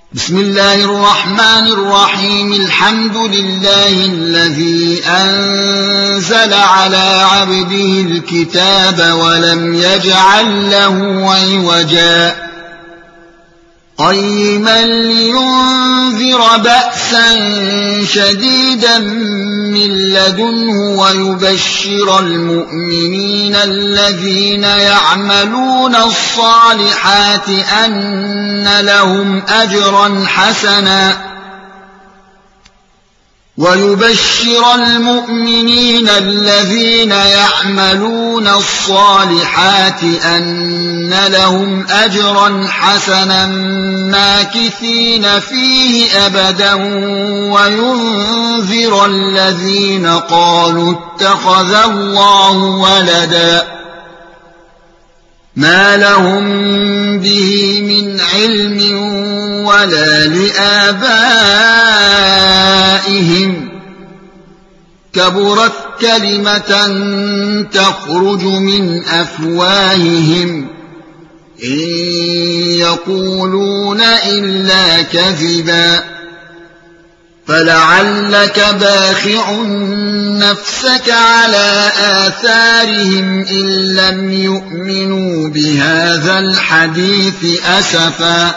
بسم الله الرحمن الرحيم. الحمد لله الذي أنزل على عبده الكتاب ولم يجعل له عوجا قيما لينذر بأسا شديدا من لدنه ويبشر المؤمنين الذين يعملون الصالحات أن لهم أجرا حسنا ماكثين فيه أبدا وينذر الذين قالوا اتخذ الله ولدا ما لهم به من علم ولا لآبائهم كبرت كلمة تخرج من أفواههم إن يقولون إلا كذبا فلعلك باخع نفسك على آثارهم إن لم يؤمنوا بهذا الحديث أسفا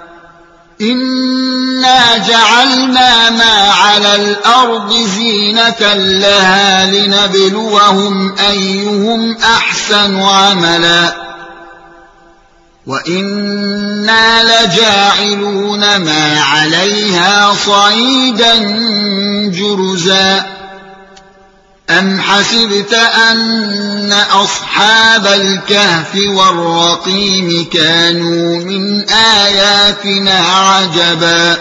إنا جعلنا ما على الأرض زينة لها لنبلوهم أيهم أحسن عملا وإنا لجاعلون ما عليها صعيدا جرزا أم حسبت أن أصحاب الكهف والرقيم كانوا من آياتنا عجبا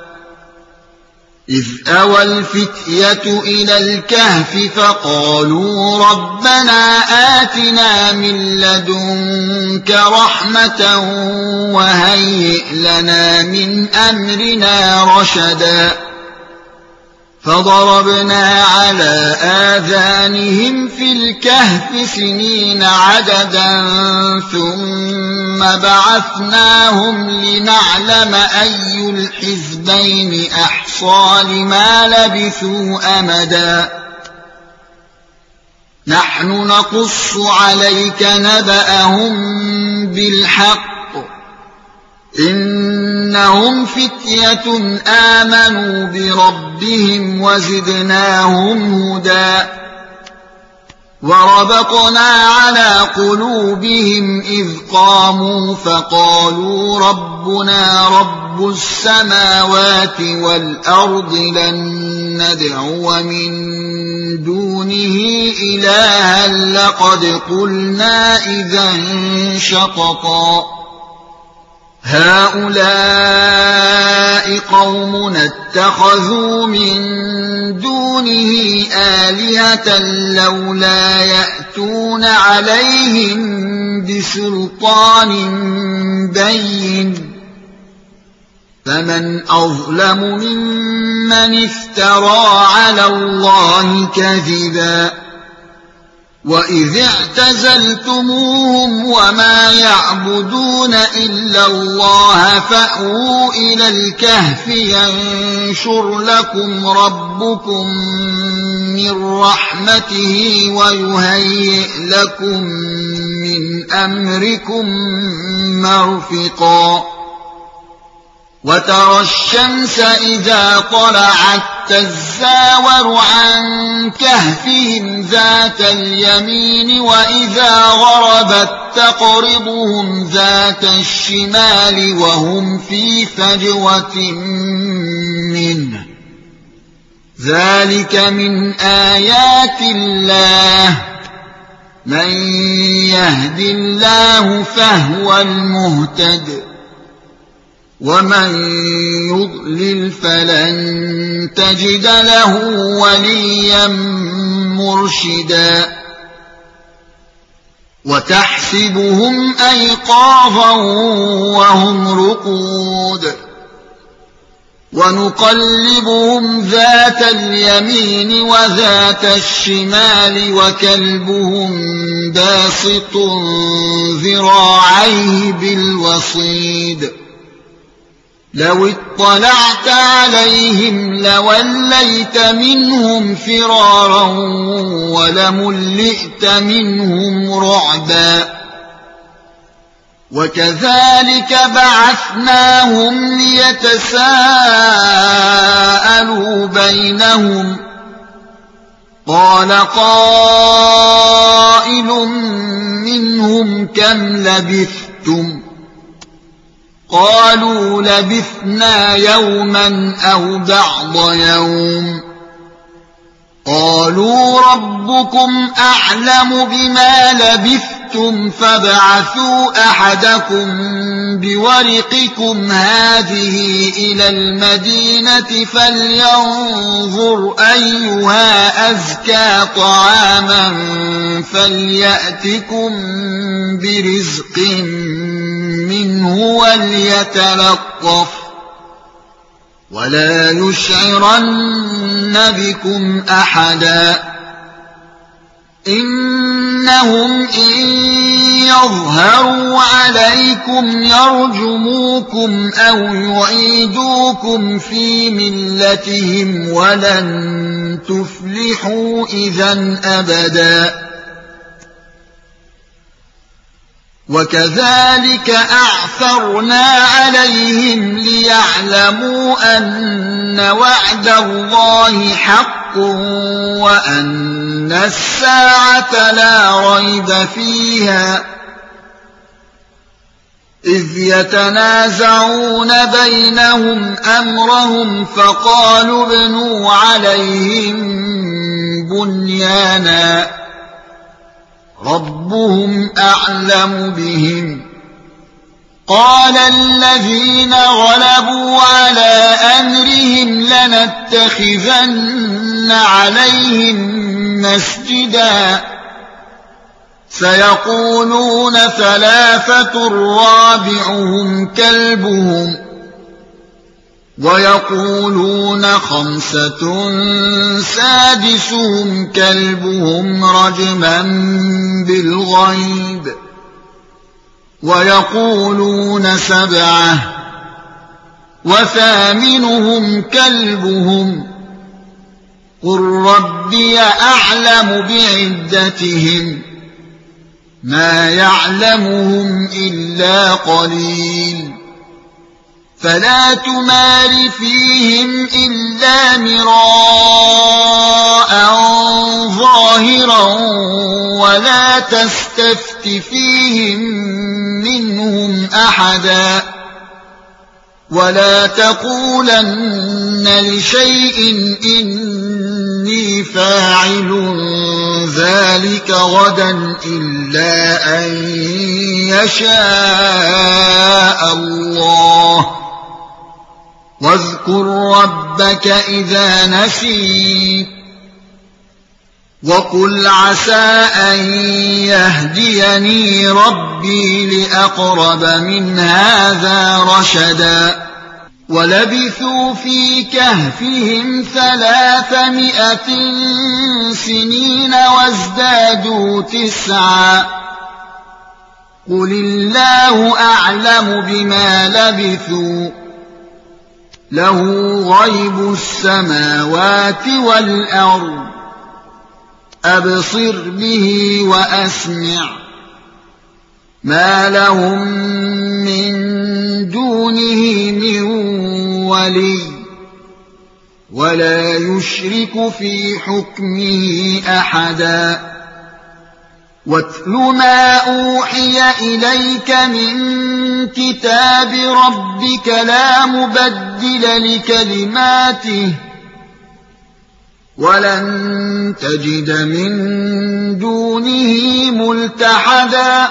إذ أوى الفتية إلى الكهف فقالوا ربنا آتنا من لدنك رحمة وهيئ لنا من أمرنا رشدا فضربنا على آذانهم في الكهف سنين عددا ثم بعثناهم لنعلم أي الحزبين أحصى لما لبثوا أمدا نحن نقص عليك نبأهم بالحق إنهم فتية آمنوا بربهم وزدناهم هدى وربطنا على قلوبهم إذ قاموا فقالوا ربنا رب السماوات والأرض لن ندعو من دونه إلها لقد قلنا إذا شططا هؤلاء قومنا اتخذوا من دونه آلهة لولا يأتون عليهم بسلطان بين فمن أظلم ممن افترى على الله كذبا وإذ اعتزلتموهم وما يعبدون إلا الله فأووا إلى الكهف ينشر لكم ربكم من رحمته ويهيئ لكم من أمركم مرفقا وترى الشمس إذا طلعت تزاور عن كهفهم ذات اليمين وإذا غربت تقرضهم ذات الشمال وهم في فجوة منه ذلك من آيات الله من يهد الله فهو المهتد ومن يضلل فلن تجد له وليا مرشدا وتحسبهم أيقاظا وهم رقود ونقلبهم ذات اليمين وذات الشمال وكلبهم باسط ذراعيه بالوصيد لو اطلعت عليهم لوليت منهم فرارا ولملئت منهم رعبا وكذلك بعثناهم ليتساءلوا بينهم قال قائل منهم كم لبثتم قالوا لبثنا يوما أو بعض يوم قالوا ربكم أعلم بما لبثتم فابعثوا أحدكم بورقكم هذه إلى المدينة فلينظر أيها أزكى طعاما فليأتكم برزق منه وليتلطف ولا يشعرن بكم أحدا إنهم إن يظهروا عليكم يرجموكم أو يعيدوكم في ملتهم ولن تفلحوا إذا أبدا وكذلك أعثرنا عليهم ليعلموا أن وعد الله حق وأن الساعة لا ريب فيها إذ يتنازعون بينهم أمرهم فقالوا ابنوا عليهم بنيانا ربهم أعلم بهم قال الذين غلبوا على أمرهم لنتخذن عليهم مسجدا سيقولون ثلاثة رابعهم كلبهم ويقولون خمسة سادسهم كلبهم رجما بالغيب ويقولون سبعة وثامنهم كلبهم قل ربي أعلم بعدتهم ما يعلمهم إلا قليل فلا تمار فيهم إلا مراء ظاهرا ولا تستفت فيهم منهم أحدا ولا تقولن لشيء إني فاعل ذلك غدا إلا أن يشاء الله واذكر ربك إذا نسيت وقل عسى أن يهديني ربي لأقرب من هذا رشدا ولبثوا في كهفهم 300 سنين وازدادوا 9 قل الله أعلم بما لبثوا له غيب السماوات والأرض أبصر به وأسمع ما لهم من دونه من ولي ولا يشرك في حكمه أحدا واتل ما أوحي إليك من كتاب ربك لا مبدل لكلماته ولن تجد من دونه ملتحدا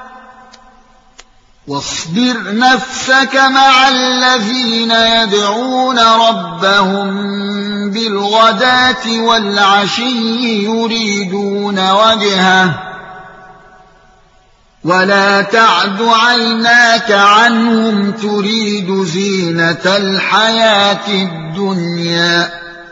واصبر نفسك مع الذين يدعون ربهم بالغداة والعشي يريدون وجهه ولا تعد عيناك عنهم تريد زينة الحياة الدنيا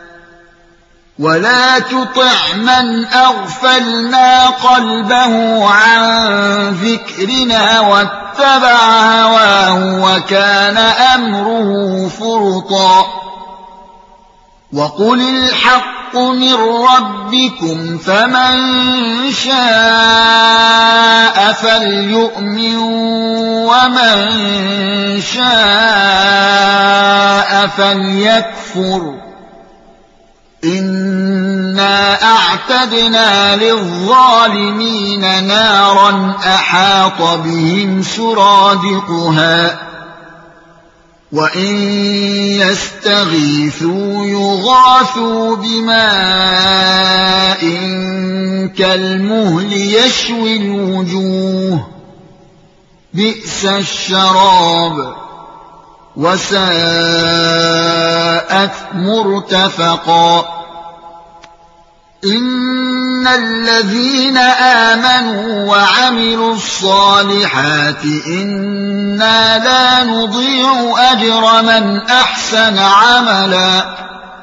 ولا تطع من أغفلنا قلبه عن ذكرنا واتبع هواه وكان أمره فرطا وقل الحق من ربكم فمن شاء فليؤمن ومن شاء فليكفر إنا أعتدنا للظالمين نارا أحاط بهم سرادقها وإن يستغيثوا يغاثوا بماء كالمهل يشوي الوجوه بئس الشراب وساءت مرتفقا إن الذين آمنوا وعملوا الصالحات إنا لا نضيع أجر من أحسن عملا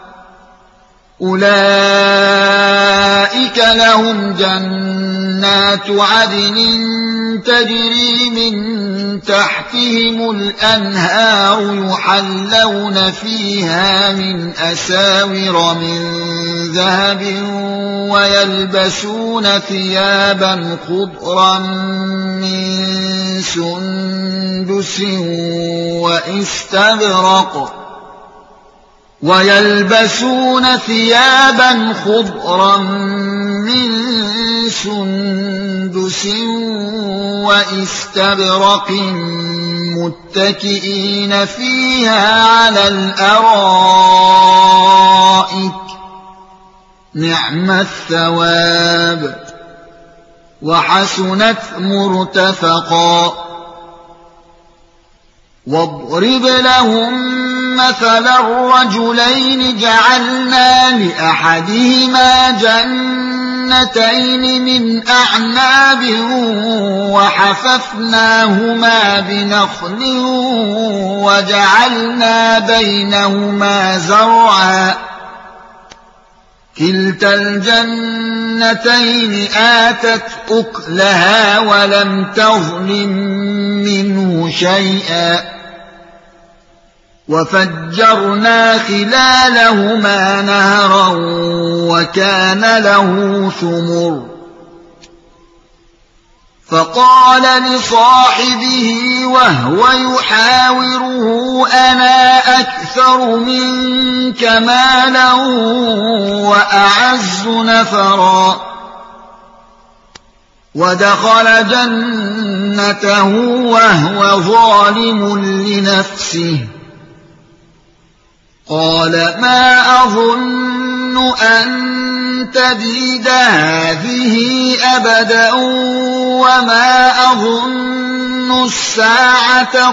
أولئك لهم جنات عدن تجري من تحتهم الأنهار يحلون فيها من أساور من ذهب ويلبسون ثيابا خضرا من سندس واستبرق متكئين فيها على الأرائك نعم الثواب وحسنت مرتفقا واضرب لهم مثلا الرجلين جعلنا لأحدهما جنتين من أعناب وحففناهما بنخل وجعلنا بينهما زرعا كلتا الجنتين آتت أكلها ولم تظلم منه شيئا وفجرنا خلالهما نهرا وكان له ثمر فقال لصاحبه وهو يحاوره أنا أكثر منك مالا وأعز نفرا ودخل جنته وهو ظالم لنفسه قال ما أظن أن تبيد هذه أبدا وما أظن الساعة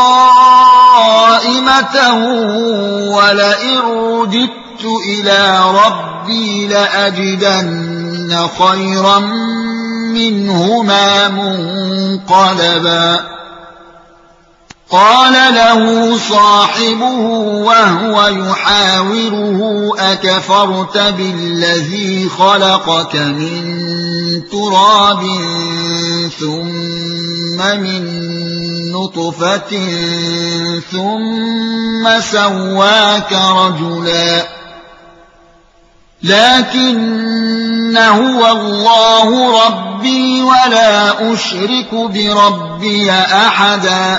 قائمة ولئن رددت إلى ربي لأجدن خيرا منهما منقلبا قال له صاحبه وهو يحاوره أكفرت بالذي خلقك من تراب ثم من نطفة ثم سواك رجلا لكن هو الله ربي ولا أشرك بربي أحدا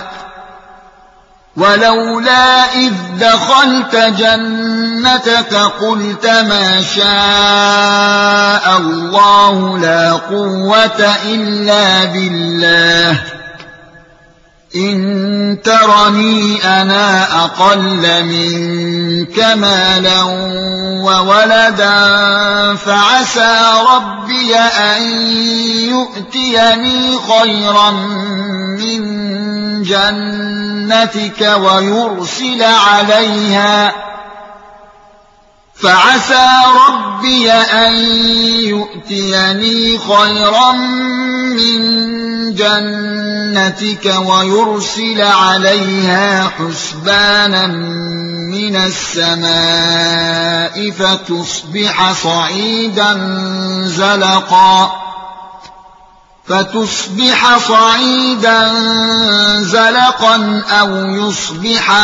ولولا إذ دخلت جنتك قلت ما شاء الله لا قوة إلا بالله إن ترني أنا أقل منك مالا وولدا فعسى ربي أن يؤتيني خيرا من جنتك ويرسل عليها فعسى ربي أن يؤتيني خيرا من جنتك ويرسل عليها حسبانا من السماء فتصبح صعيدا زلقا فتصبح صعيدا زلقا أو يصبح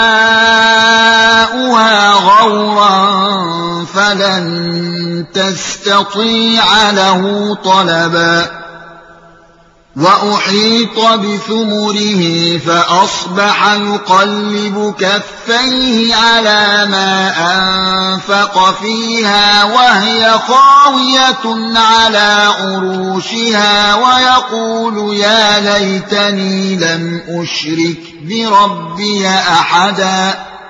ماؤها غورا فلن تستطيع له طلبا وأحيط بثمره فأصبح يقلب كفيه على ما أنفق فيها وهي خاوية على عروشها ويقول يا ليتني لم أشرك بربي أحدا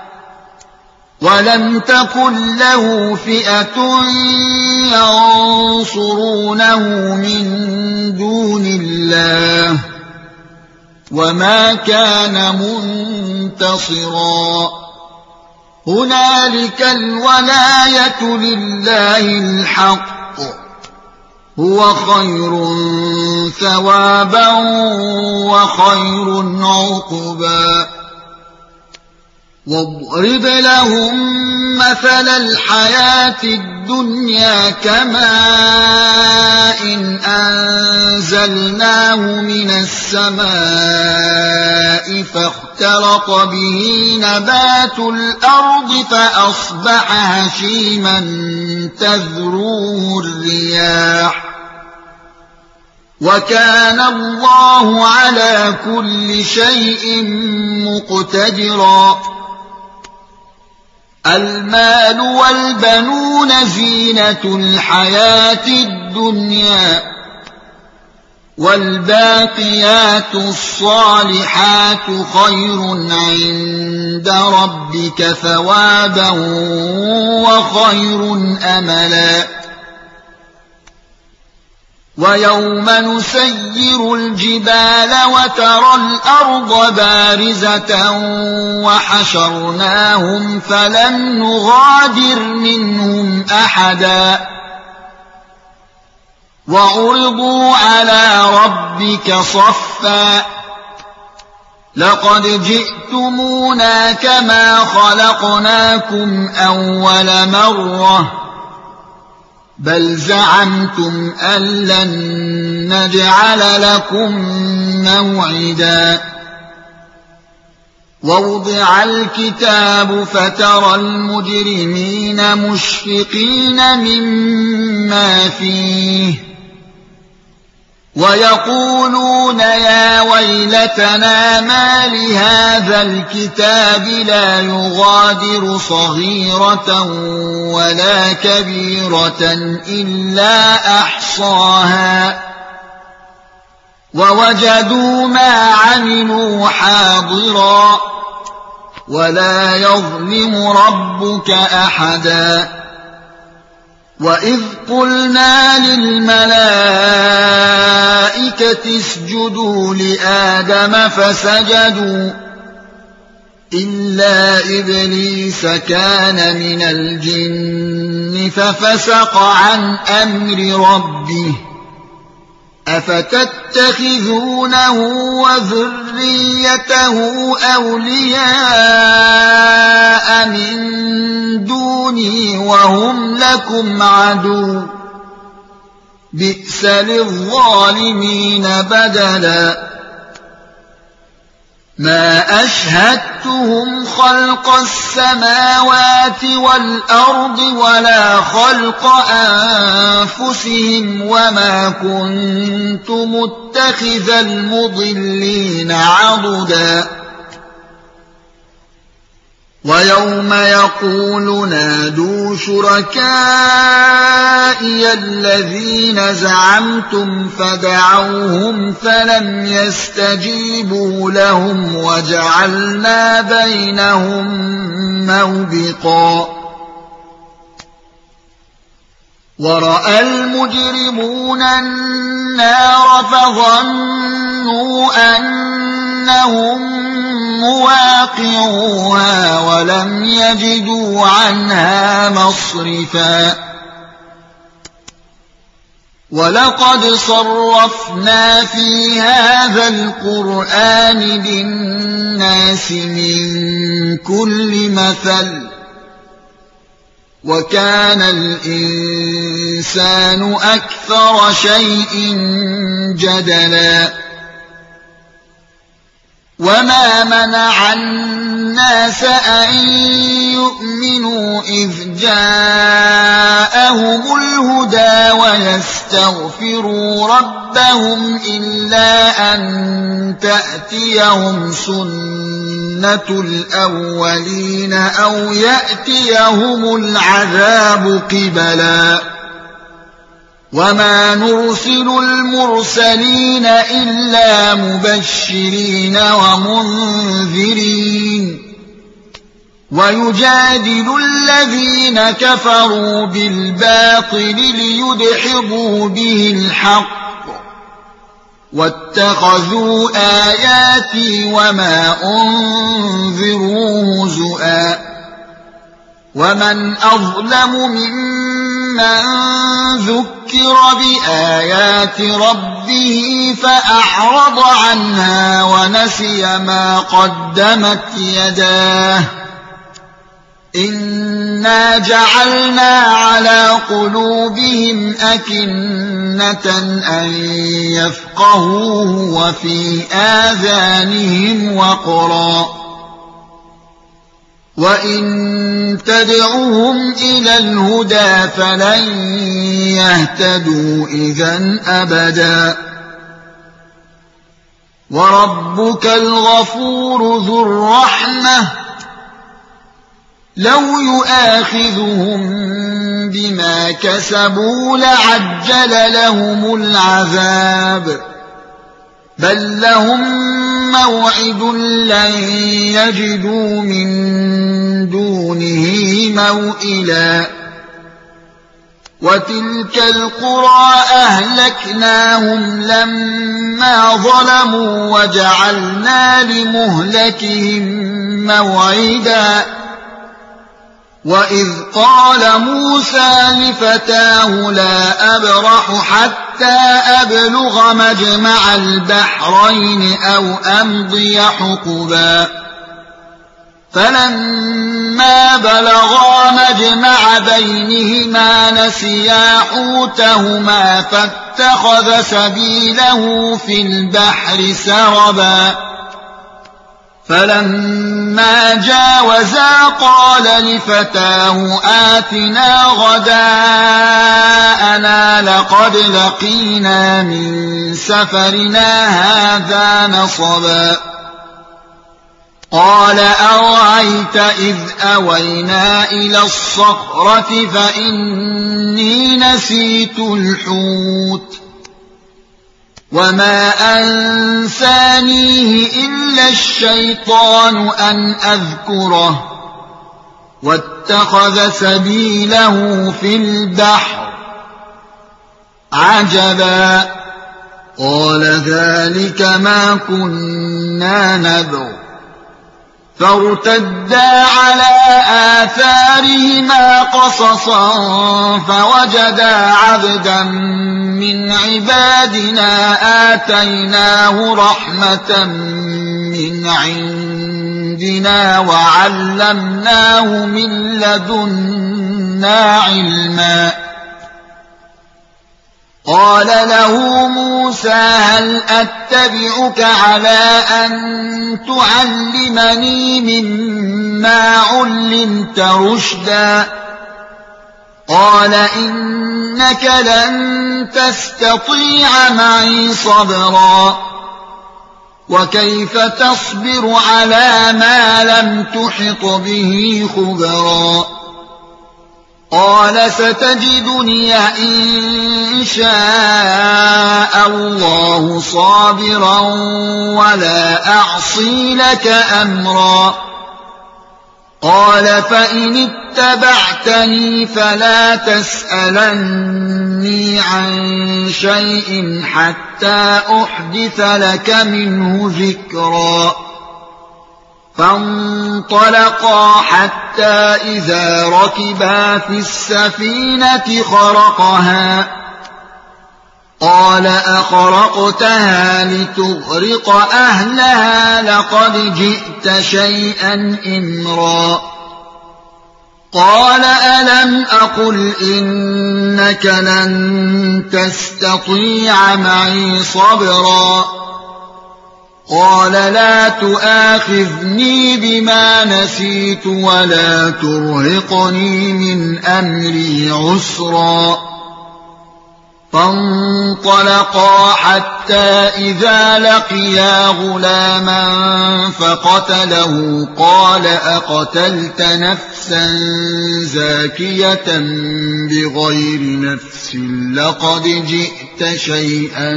ولم تكن له فئة ينصرونه من دون الله وما كان منتصرا هنالك الولاية لله الحق هو خير ثوابا وخير عقبا واضرب لهم مثل الحياة الدنيا كماء أنزلناه من السماء فاختلط به نبات الأرض فأصبح هشيما تذروه الرياح وكان الله على كل شيء مقتدرا المال والبنون زينة الحياة الدنيا والباقيات الصالحات خير عند ربك ثوابا وخير أملا ويوم نسير الجبال وترى الأرض بارزة وحشرناهم فلم نغادر منهم أحدا وعرضوا على ربك صفا لقد جئتمونا كما خلقناكم أول مرة بل زعمتم أن لن نجعل لكم موعدا ووضع الكتاب فترى المجرمين مشفقين مما فيه ويقولون يا ويلتنا ما لهذا الكتاب لا يغادر صغيرة ولا كبيرة إلا أحصاها ووجدوا ما عملوا حاضرا ولا يظلم ربك أحدا وإذ قلنا للملائكة اسجدوا لآدم فسجدوا إلا إبليس كان من الجن ففسق عن أمر ربه أفتتخذونه وذريته أولياء من دوني وهم لكم عدو بئس للظالمين بدلا ما أشهدتهم خلق السماوات والأرض ولا خلق أنفسهم وما كنت متخذ المضلين عضدا ويوم يقول نادوا شركائي الذين زعمتم فدعوهم فلم يستجيبوا لهم وجعلنا بينهم موبقا ورأى المجرمون النار فظنوا أنهم مواقعوها ولم يجدوا عنها مصرفا ولقد صرفنا في هذا القرآن للناس من كل مثل وكان الإنسان أكثر شيء جدلا وما منع الناس أن يؤمنوا إذ جاءهم الهدى ويستغفروا ربهم إلا أن تأتيهم سنة الأولين أو يأتيهم العذاب قبلا وما نرسل المرسلين إلا مبشرين ومنذرين ويجادل الذين كفروا بالباطل ليدحضوا به الحق واتخذوا آياتي وما أنذروا هزؤا ومن أظلم ممن ذكر بآيات ربه فأعرض عنها ونسي ما قدمت يداه إنا جعلنا على قلوبهم أكنة أن يفقهوه وفي آذانهم وقرا وإن تدعوهم إلى الهدى فلن يهتدوا إذا أبدا وربك الغفور ذو الرحمة لو يؤاخذهم بما كسبوا لعجل لهم العذاب بل لهم موعد لن يجدوا من دونه موئلا وتلك القرى أهلكناهم لما ظلموا وجعلنا لمهلكهم موعدا وإذ قال موسى لفتاه لا أبرح حتى أبلغ مجمع البحرين أو أمضي حقبا فلما بلغا مجمع بينهما نسيا حوتهما فاتخذ سبيله في البحر سربا فلما جاوزا قال لفتاه آتنا غداءنا لقد لقينا من سفرنا هذا نصبا قال أرأيت إذ أوينا إلى الصخرة فإني نسيت الحوت وما أنسانيه إلا الشيطان أن أذكره واتخذ سبيله في البحر عجبا قال ذلك ما كنا نبغ فارتدا على آثارهما قصصا فوجدا عبدا من عبادنا آتيناه رحمة من عندنا وعلمناه من لدنا علما قال له موسى هل أتبعك على أن تعلمني مما علمت رشدا قال إنك لن تستطيع معي صبرا وكيف تصبر على ما لم تحط به خبرا قال ستجدني إن شاء الله صابرا ولا أعصي لك أمرا قال فإن اتبعتني فلا تسألني عن شيء حتى أحدث لك منه ذكرا فانطلقا حتى إذا ركبا في السفينة خرقها قال أخرقتها لتغرق أهلها لقد جئت شيئا إمرا قال ألم أقل إنك لن تستطيع معي صبرا قال لا تؤاخذني بما نسيت ولا ترهقني من أمري عسرا فانطلقا حتى إذا لقيا غلاما فقتله قال أقتلت نفسا زاكية بغير نفس لقد جئت شيئا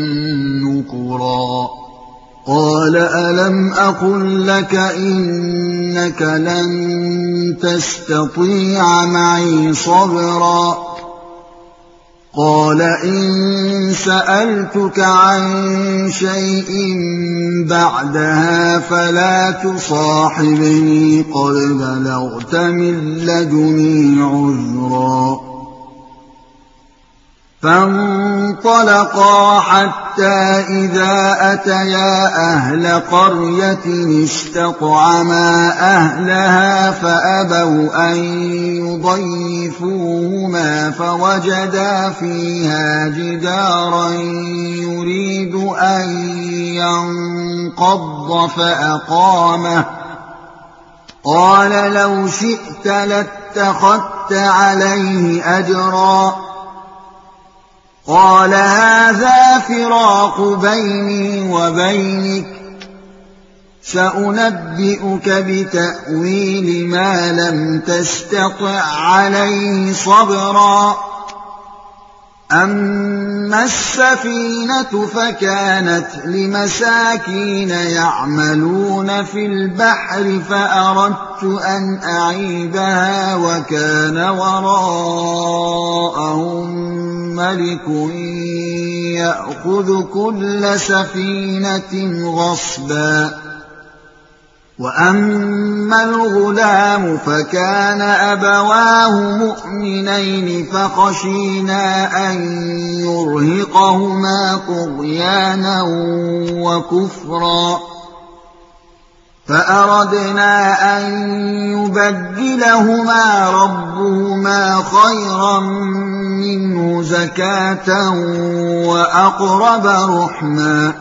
نكرا قال ألم أقل لك إنك لن تستطيع معي صبرا قال إن سألتك عن شيء بعدها فلا تصاحبني قد بلغت من لدني عذرا فانطلقا حتى إذا أتيا أهل قرية استطعما أهلها فأبوا أن يضيفوهما فوجدا فيها جدارا يريد أن ينقض فأقامه قال لو شئت لاتخذت عليه أجرا قال هذا فراق بيني وبينك سأنبئك بتأويل ما لم تستطع عليه صبرا أما السفينة فكانت لمساكين يعملون في البحر فأردت أن أعيبها وكان وراءهم ملك يأخذ كل سفينة غصبا وأما الغلام فكان أبواه مؤمنين فخشينا أن يرهقهما طغيانا وكفرا فأردنا أن يبدلهما ربهما خيرا منه زكاة وأقرب رحما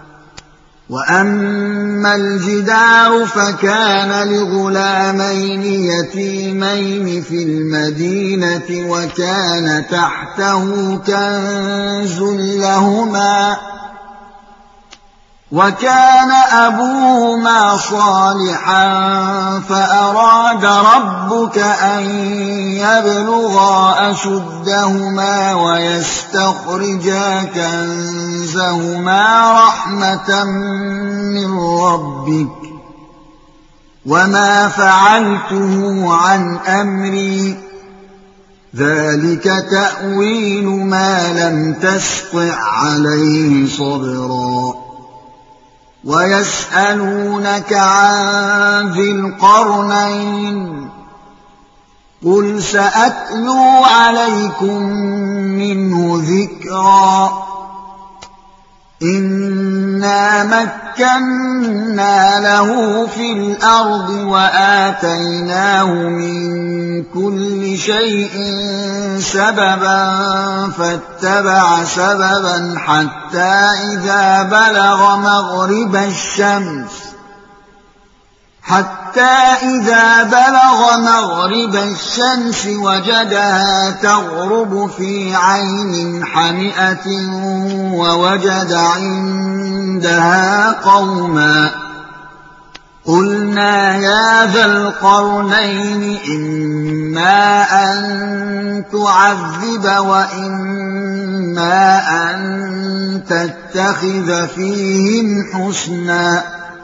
وأما الجدار فكان لغلامين يتيمين في المدينة وكان تحته كنز لهما وكان أبوهما صالحا فأراد ربك أن يبلغا أشدهما ويستخرجا كنزهما رحمة من ربك وما فعلته عن أمري ذلك تأويل ما لم تسطع عليه صبرا ويسألونك عن ذي القرنين قل سأتلو عليكم منه ذكرا إنا مكنا له في الأرض وآتيناه من كل شيء سببا فاتبع سببا حتى إذا بلغ مغرب الشمس وجدها تغرب في عين حمئة ووجد عندها قوما قلنا يا ذا القرنين إما أن تعذب وإما أن تتخذ فيهم حسنا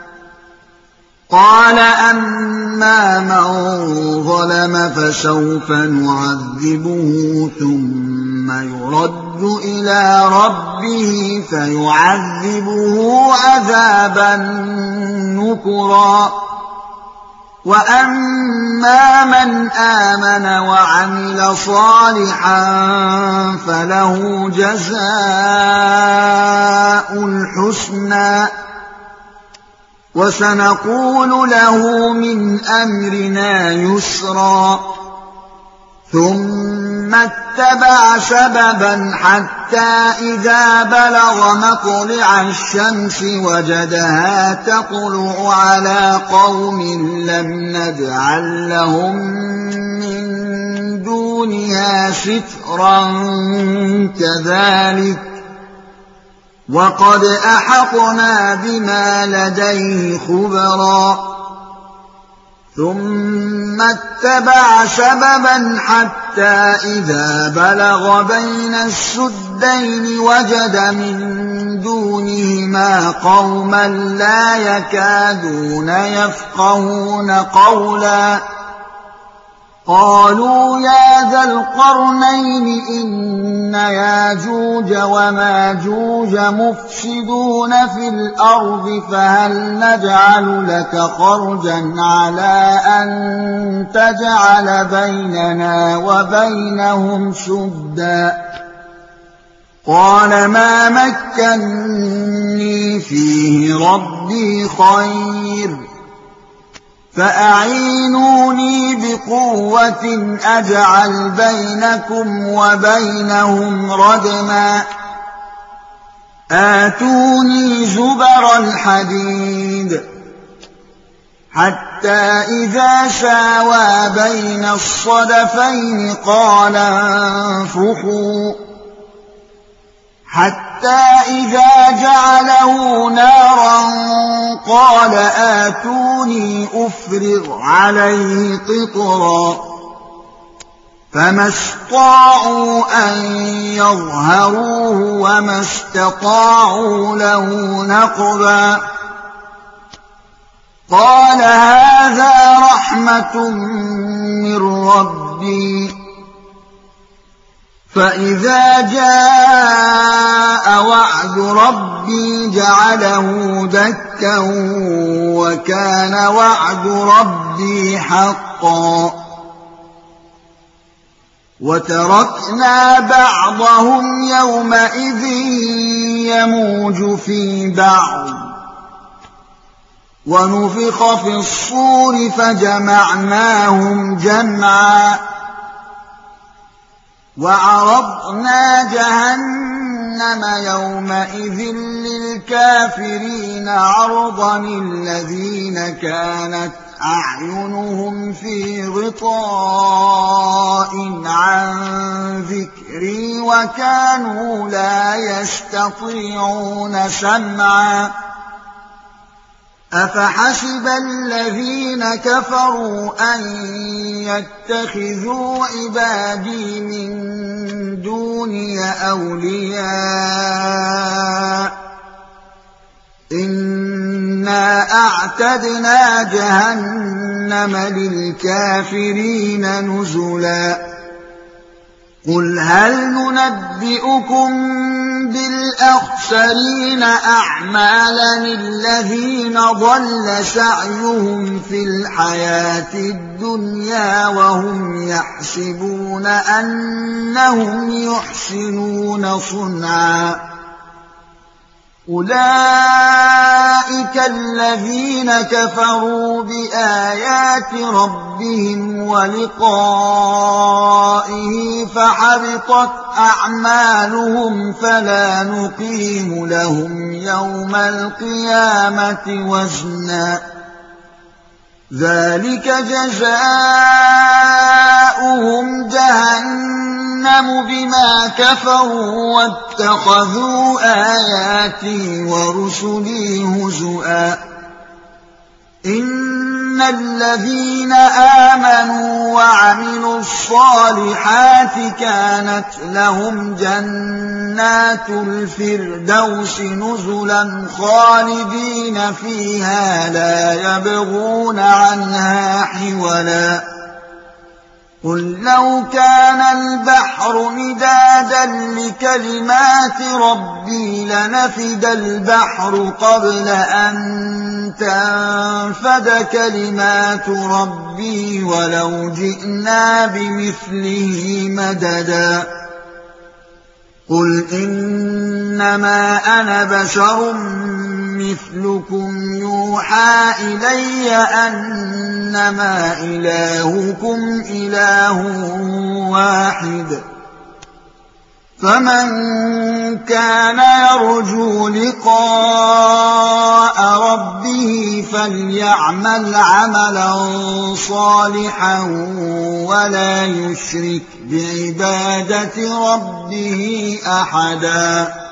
قال أما من ظلم فسوف نعذبه ثم يرد إلى ربه فيعذبه عذابا نكرا وأما من آمن وعمل صالحا فله جزاء الحسنى وسنقول له من أمرنا يسرا ثم اتبع سببا حتى إذا بلغ مطلع الشمس وجدها تطلع على قوم لم نجعل لهم من دونها سترا كذلك وقد أحطنا بما لديه خبرا ثم اتبع سببا حتى إذا بلغ بين السدين وجد من دونهما قوما لا يكادون يفقهون قولا قالوا يا ذا القرنين إن ياجوج وماجوج مفسدون في الأرض فهل نجعل لك خرجا على أن تجعل بيننا وبينهم سدا قال ما مكني فيه ربي خير فأعينوني بقوة أجعل بينكم وبينهم ردما آتوني زبر الحديد حتى إذا ساوى بين الصدفين قال انفخوا حتى إذا جعله نارا قال آتوني أفرغ عليه قطرا فما استطاعوا أن يظهروه وما استطاعوا له نقبا قال هذا رحمة من ربي فإذا جاء وعد ربي جعله دكا وكان وعد ربي حقا وتركنا بعضهم يومئذ يموج في بعض ونفخ في الصور فجمعناهم جمعا وعرضنا جهنم يومئذ للكافرين عرضا الذين كانت أعينهم في غطاء عن ذكري وكانوا لا يستطيعون سمعا أفحسب الذين كفروا أن يتخذوا عبادي من دوني أولياء إنا أعتدنا جهنم للكافرين نزلا قل هل ننبئكم بالأخسرين أعمالا الذين ضل سعيهم في الحياة الدنيا وهم يحسبون أنهم يحسنون صنعا أولئك الذين كفروا بآيات ربهم ولقائه فحبطت أعمالهم فلا نقيم لهم يوم القيامة وزنا ذلك جزاؤهم جهنم بما كفروا واتخذوا آياتي ورسلي هزؤا إن الذين آمنوا وعملوا الصالحات كانت لهم جنات الفردوس نزلا خالدين فيها لا يبغون عنها حولا قل لو كان البحر مدادا لكلمات ربي لنفد البحر قبل أن تنفد كلمات ربي ولو جئنا بمثله مددا قل إنما أنا بشر مثلكم يوحى يُوحَىٰ إِلَيَّ أَنَّمَا إِلَٰهُكُمْ إِلَٰهٌ وَاحِدٌ فَمَن كَانَ يَرْجُو لِقَاءَ رَبِّهِ فَلْيَعْمَلْ عَمَلًا صَالِحًا وَلَا يُشْرِكْ بِعِبَادَةِ رَبِّهِ أَحَدًا